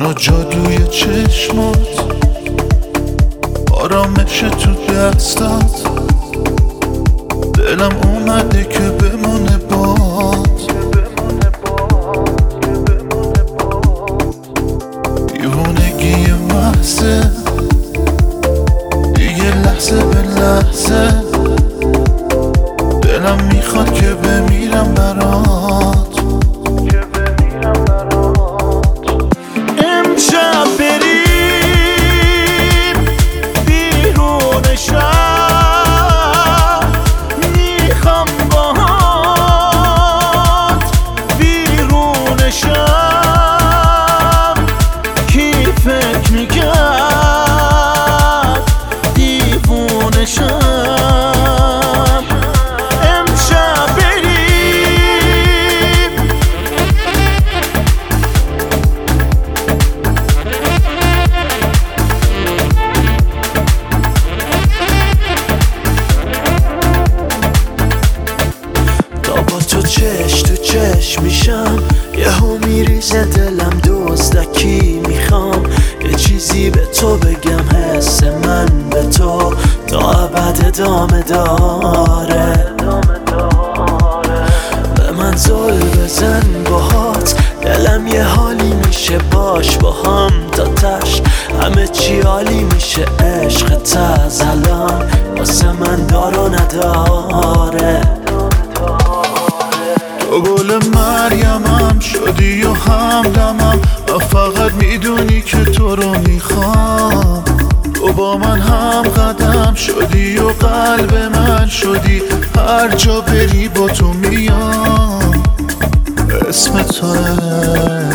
و جادوی چشمات، آرامش تو دستات، دلم اومده که بمونه باد. دیوونگی محضه دیگه لحظه به لحظه، دلم میخواد که بمیرم برات. امشب بریم بیرون شهر، میخوام باهات بیرون شهر. کی فکر میکرد دیوونه شم؟ چش تو چش میشم، یهو میریزه دلم دزدکی. میخوام یه چیزی به تو بگم، حس من به تو تا ابد ادامه داره. به من زل بزن باهات، دلم یه حالی میشه باش با هم تا تش. همه چی عالی میشه، عشق از الان واسه من دار و نداره. تو گل مریمم شدی و همدمم، و فقط میدونی که تو رو میخوام. تو با من هم قدم شدی و قلب من شدی، هر جا بری با تو میام. اسم توه